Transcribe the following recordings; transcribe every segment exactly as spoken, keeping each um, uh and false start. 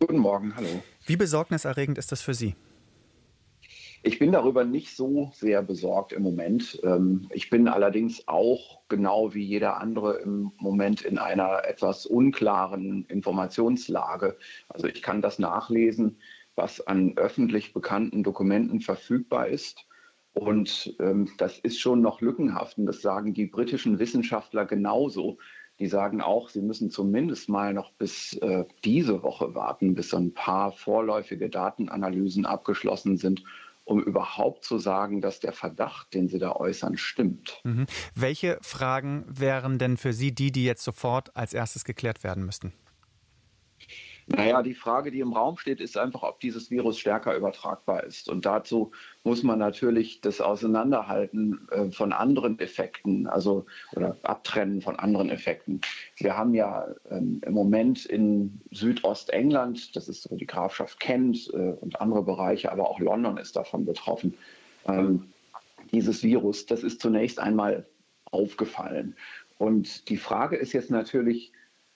Guten Morgen, hallo. Wie besorgniserregend ist das für Sie? Ich bin darüber nicht so sehr besorgt im Moment. Ähm, Ich bin allerdings auch genau wie jeder andere im Moment in einer etwas unklaren Informationslage. Also ich kann das nachlesen, was an öffentlich bekannten Dokumenten verfügbar ist. Und ähm, das ist schon noch lückenhaft. Und das sagen die britischen Wissenschaftler genauso. Die sagen auch, sie müssen zumindest mal noch bis äh, diese Woche warten, bis so ein paar vorläufige Datenanalysen abgeschlossen sind, um überhaupt zu sagen, dass der Verdacht, den sie da äußern, stimmt. Mhm. Welche Fragen wären denn für Sie die, die jetzt sofort als erstes geklärt werden müssten? Naja, die Frage, die im Raum steht, ist einfach, ob dieses Virus stärker übertragbar ist. Und dazu muss man natürlich das Auseinanderhalten äh, von anderen Effekten, also oder abtrennen von anderen Effekten. Wir haben ja ähm, im Moment in Südostengland, das ist so die Grafschaft Kent äh, und andere Bereiche, aber auch London ist davon betroffen, ähm, dieses Virus, das ist zunächst einmal aufgefallen. Und die Frage ist jetzt natürlich,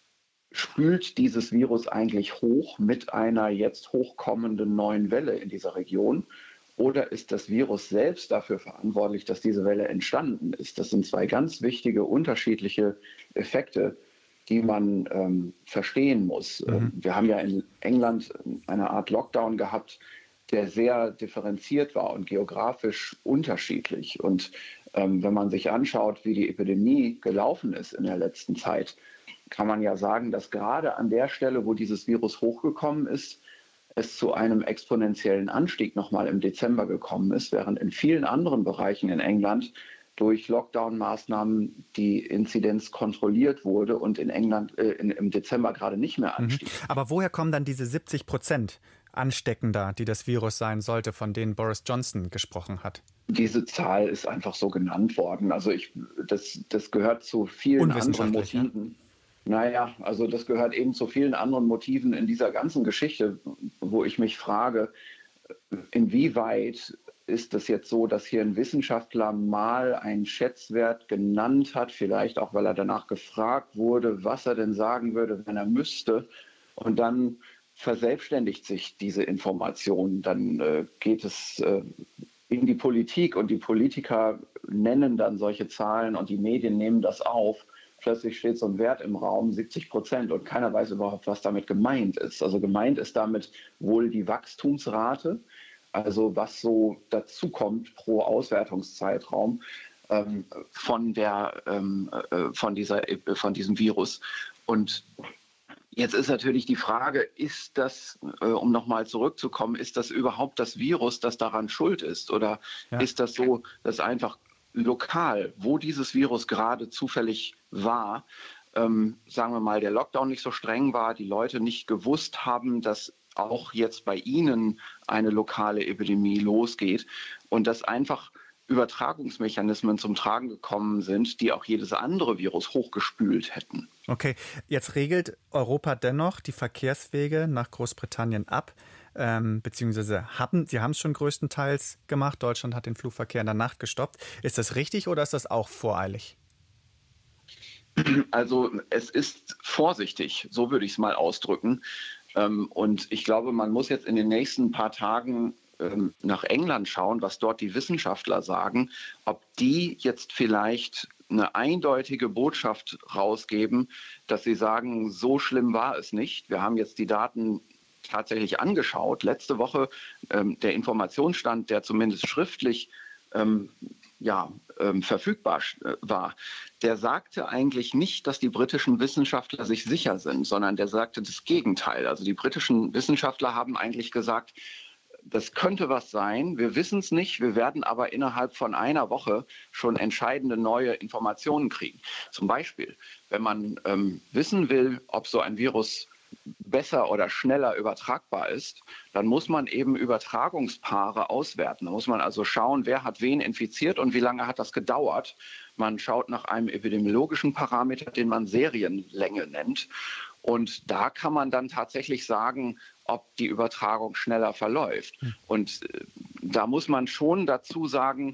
spült dieses Virus eigentlich hoch mit einer jetzt hochkommenden neuen Welle in dieser Region? Oder ist das Virus selbst dafür verantwortlich, dass diese Welle entstanden ist? Das sind zwei ganz wichtige, unterschiedliche Effekte, die man ähm, verstehen muss. Mhm. Ähm, wir haben ja in England eine Art Lockdown gehabt, der sehr differenziert war und geografisch unterschiedlich. Und ähm, wenn man sich anschaut, wie die Epidemie gelaufen ist in der letzten Zeit, kann man ja sagen, dass gerade an der Stelle, wo dieses Virus hochgekommen ist, es zu einem exponentiellen Anstieg nochmal im Dezember gekommen ist, während in vielen anderen Bereichen in England durch Lockdown-Maßnahmen die Inzidenz kontrolliert wurde und in England äh, in, im Dezember gerade nicht mehr Mhm. anstieg. Aber woher kommen dann diese siebzig Prozent ansteckender, die das Virus sein sollte, von denen Boris Johnson gesprochen hat? Diese Zahl ist einfach so genannt worden. Also ich, das, das gehört zu vielen anderen Unwissenschaftlich, ja? Motiven. Naja, also das gehört eben zu vielen anderen Motiven in dieser ganzen Geschichte, wo ich mich frage, inwieweit ist es jetzt so, dass hier ein Wissenschaftler mal einen Schätzwert genannt hat, vielleicht auch, weil er danach gefragt wurde, was er denn sagen würde, wenn er müsste. Und dann verselbstständigt sich diese Information. Dann äh, geht es äh, in die Politik und die Politiker nennen dann solche Zahlen und die Medien nehmen das auf. Plötzlich steht so ein Wert im Raum, siebzig Prozent, und keiner weiß überhaupt, was damit gemeint ist. Also gemeint ist damit wohl die Wachstumsrate, also was so dazukommt pro Auswertungszeitraum ähm, von, der, ähm, äh, von, dieser, äh, von diesem Virus. Und jetzt ist natürlich die Frage, ist das, äh, um nochmal zurückzukommen, ist das überhaupt das Virus, das daran schuld ist? Oder Ja. ist das so, dass einfach lokal, wo dieses Virus gerade zufällig war, ähm, sagen wir mal, der Lockdown nicht so streng war, die Leute nicht gewusst haben, dass auch jetzt bei ihnen eine lokale Epidemie losgeht und dass einfach Übertragungsmechanismen zum Tragen gekommen sind, die auch jedes andere Virus hochgespült hätten. Okay, jetzt regelt Europa dennoch die Verkehrswege nach Großbritannien ab, ähm, beziehungsweise hatten, sie haben es schon größtenteils gemacht. Deutschland hat den Flugverkehr in der Nacht gestoppt. Ist das richtig oder ist das auch voreilig? Also es ist vorsichtig, so würde ich es mal ausdrücken. Ähm, und ich glaube, man muss jetzt in den nächsten paar Tagen ähm, nach England schauen, was dort die Wissenschaftler sagen, ob die jetzt vielleicht eine eindeutige Botschaft rausgeben, dass sie sagen, so schlimm war es nicht. Wir haben jetzt die Daten tatsächlich angeschaut. Letzte Woche ähm, der Informationsstand, der zumindest schriftlich ähm, ja, ähm, verfügbar äh, war, der sagte eigentlich nicht, dass die britischen Wissenschaftler sich sicher sind, sondern der sagte das Gegenteil. Also die britischen Wissenschaftler haben eigentlich gesagt, das könnte was sein, wir wissen es nicht, wir werden aber innerhalb von einer Woche schon entscheidende neue Informationen kriegen. Zum Beispiel, wenn man ähm, wissen will, ob so ein Virus besser oder schneller übertragbar ist, dann muss man eben Übertragungspaare auswerten. Da muss man also schauen, wer hat wen infiziert und wie lange hat das gedauert. Man schaut nach einem epidemiologischen Parameter, den man Serienlänge nennt. Und da kann man dann tatsächlich sagen, ob die Übertragung schneller verläuft. Und äh, da muss man schon dazu sagen,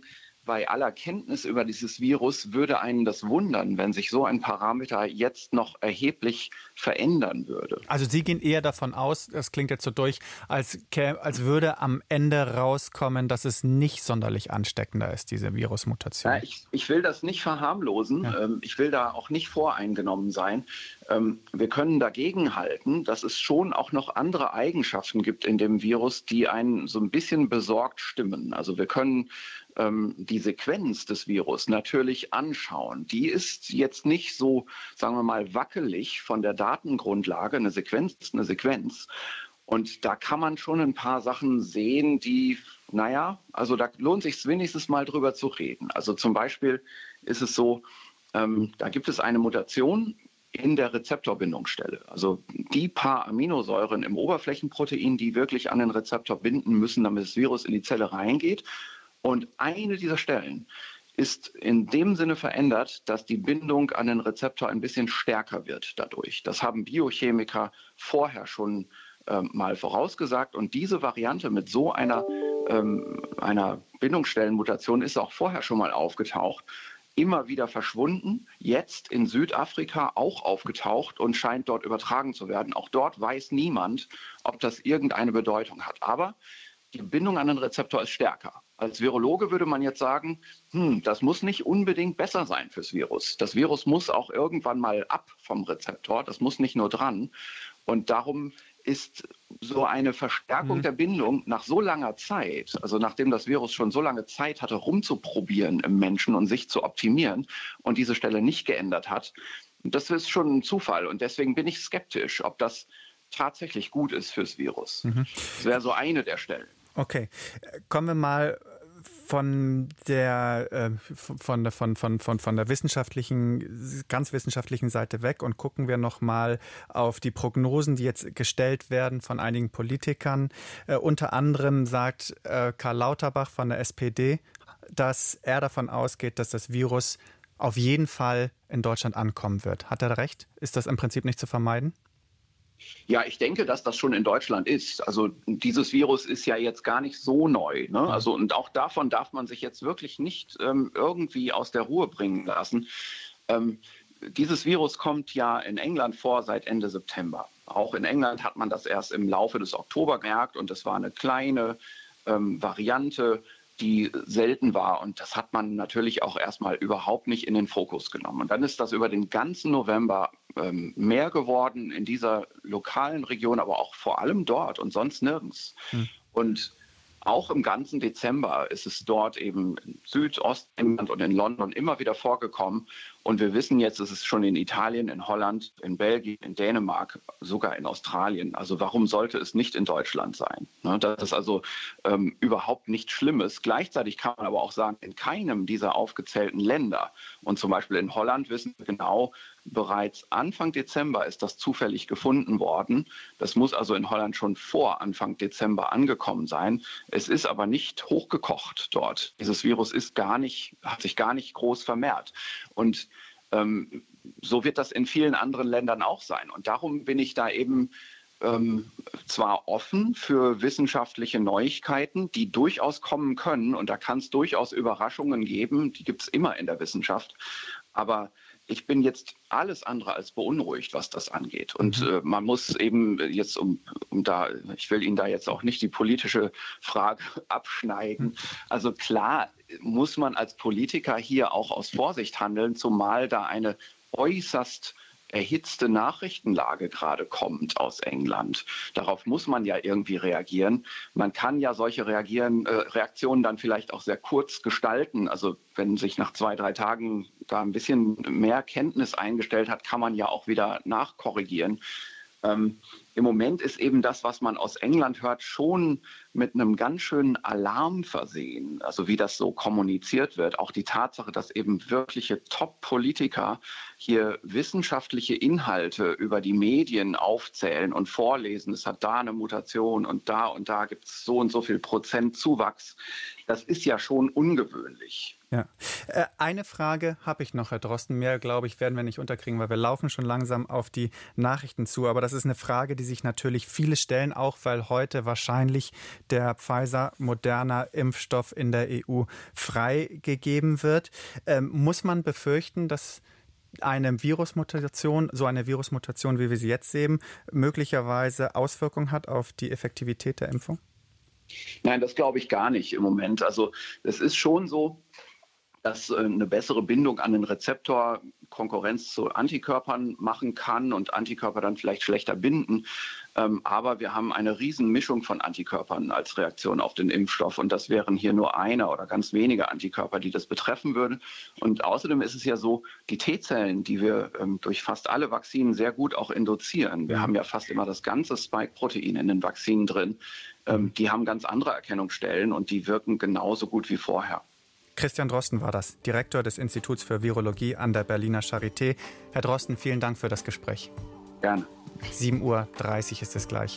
bei aller Kenntnis über dieses Virus würde einen das wundern, wenn sich so ein Parameter jetzt noch erheblich verändern würde. Also Sie gehen eher davon aus, das klingt jetzt so durch, als, als würde am Ende rauskommen, dass es nicht sonderlich ansteckender ist, diese Virusmutation. Ja, ich, ich will das nicht verharmlosen. Ja. Ich will da auch nicht voreingenommen sein. Wir können dagegenhalten, dass es schon auch noch andere Eigenschaften gibt in dem Virus, die einen so ein bisschen besorgt stimmen. Also wir können die Sequenz des Virus natürlich anschauen. Die ist jetzt nicht so, sagen wir mal, wackelig von der Datengrundlage. Eine Sequenz ist eine Sequenz. Und da kann man schon ein paar Sachen sehen, die, naja, also da lohnt sich wenigstens mal drüber zu reden. Also zum Beispiel ist es so, ähm, da gibt es eine Mutation in der Rezeptorbindungsstelle. Also die paar Aminosäuren im Oberflächenprotein, die wirklich an den Rezeptor binden müssen, damit das Virus in die Zelle reingeht. Und eine dieser Stellen ist in dem Sinne verändert, dass die Bindung an den Rezeptor ein bisschen stärker wird dadurch. Das haben Biochemiker vorher schon äh, mal vorausgesagt. Und diese Variante mit so einer, ähm, einer Bindungsstellenmutation ist auch vorher schon mal aufgetaucht. Immer wieder verschwunden, jetzt in Südafrika auch aufgetaucht und scheint dort übertragen zu werden. Auch dort weiß niemand, ob das irgendeine Bedeutung hat. Aber die Bindung an den Rezeptor ist stärker. Als Virologe würde man jetzt sagen, hm, das muss nicht unbedingt besser sein fürs Virus. Das Virus muss auch irgendwann mal ab vom Rezeptor, das muss nicht nur dran. Und darum ist so eine Verstärkung mhm. der Bindung nach so langer Zeit, also nachdem das Virus schon so lange Zeit hatte, rumzuprobieren im Menschen und sich zu optimieren und diese Stelle nicht geändert hat, das ist schon ein Zufall. Und deswegen bin ich skeptisch, ob das tatsächlich gut ist fürs Virus. Mhm. Das wäre so eine der Stellen. Okay, kommen wir mal von der, äh, von, der von, von, von, von der wissenschaftlichen, ganz wissenschaftlichen Seite weg und gucken wir noch mal auf die Prognosen, die jetzt gestellt werden von einigen Politikern. Äh, unter anderem sagt äh, Karl Lauterbach von der S P D, dass er davon ausgeht, dass das Virus auf jeden Fall in Deutschland ankommen wird. Hat er recht? Ist das im Prinzip nicht zu vermeiden? Ja, ich denke, dass das schon in Deutschland ist. Also dieses Virus ist ja jetzt gar nicht so neu. Ne? Also und auch davon darf man sich jetzt wirklich nicht ähm, irgendwie aus der Ruhe bringen lassen. Ähm, dieses Virus kommt ja in England vor seit Ende September. Auch in England hat man das erst im Laufe des Oktober gemerkt und es war eine kleine ähm, Variante, die selten war. Und das hat man natürlich auch erstmal überhaupt nicht in den Fokus genommen. Und dann ist das über den ganzen November ähm, mehr geworden in dieser lokalen Region, aber auch vor allem dort und sonst nirgends. Hm. Und auch im ganzen Dezember ist es dort eben in Südostengland und in London immer wieder vorgekommen. Und wir wissen jetzt, es ist schon in Italien, in Holland, in Belgien, in Dänemark, sogar in Australien. Also warum sollte es nicht in Deutschland sein? Das ist also ähm, überhaupt nichts Schlimmes. Gleichzeitig kann man aber auch sagen, in keinem dieser aufgezählten Länder, und zum Beispiel in Holland wissen wir genau, bereits Anfang Dezember ist das zufällig gefunden worden. Das muss also in Holland schon vor Anfang Dezember angekommen sein. Es ist aber nicht hochgekocht dort. Dieses Virus ist gar nicht, hat sich gar nicht groß vermehrt. Und ähm, so wird das in vielen anderen Ländern auch sein. Und darum bin ich da eben ähm, zwar offen für wissenschaftliche Neuigkeiten, die durchaus kommen können. Und da kann es durchaus Überraschungen geben. Die gibt es immer in der Wissenschaft. Aber ich bin jetzt alles andere als beunruhigt, was das angeht. Und äh, man muss eben jetzt, um, um da, ich will Ihnen da jetzt auch nicht die politische Frage abschneiden. Also klar muss man als Politiker hier auch aus Vorsicht handeln, zumal da eine äußerst erhitzte Nachrichtenlage gerade kommt aus England. Darauf muss man ja irgendwie reagieren. Man kann ja solche reagieren, äh, Reaktionen dann vielleicht auch sehr kurz gestalten. Also wenn sich nach zwei, drei Tagen da ein bisschen mehr Kenntnis eingestellt hat, kann man ja auch wieder nachkorrigieren. Ähm, Im Moment ist eben das, was man aus England hört, schon mit einem ganz schönen Alarm versehen. Also wie das so kommuniziert wird. Auch die Tatsache, dass eben wirkliche Top-Politiker hier wissenschaftliche Inhalte über die Medien aufzählen und vorlesen. Es hat da eine Mutation und da und da gibt es so und so viel Prozent Zuwachs. Das ist ja schon ungewöhnlich. Ja. Äh, eine Frage habe ich noch, Herr Drosten. Mehr, glaube ich, werden wir nicht unterkriegen, weil wir laufen schon langsam auf die Nachrichten zu. Aber das ist eine Frage, die sich natürlich viele stellen, auch weil heute wahrscheinlich der Pfizer-Moderna-Impfstoff in der E U freigegeben wird. Ähm, muss man befürchten, dass eine Virusmutation, so eine Virusmutation, wie wir sie jetzt sehen, möglicherweise Auswirkungen hat auf die Effektivität der Impfung? Nein, das glaube ich gar nicht im Moment. Also es ist schon so, dass eine bessere Bindung an den Rezeptor Konkurrenz zu Antikörpern machen kann und Antikörper dann vielleicht schlechter binden. Aber wir haben eine Riesenmischung von Antikörpern als Reaktion auf den Impfstoff. Und das wären hier nur einer oder ganz wenige Antikörper, die das betreffen würden. Und außerdem ist es ja so, die T-Zellen, die wir durch fast alle Vakzinen sehr gut auch induzieren. Wir haben ja fast immer das ganze Spike-Protein in den Vakzinen drin. Die haben ganz andere Erkennungsstellen und die wirken genauso gut wie vorher. Christian Drosten war das, Direktor des Instituts für Virologie an der Berliner Charité. Herr Drosten, vielen Dank für das Gespräch. Gerne. sieben Uhr dreißig ist es gleich.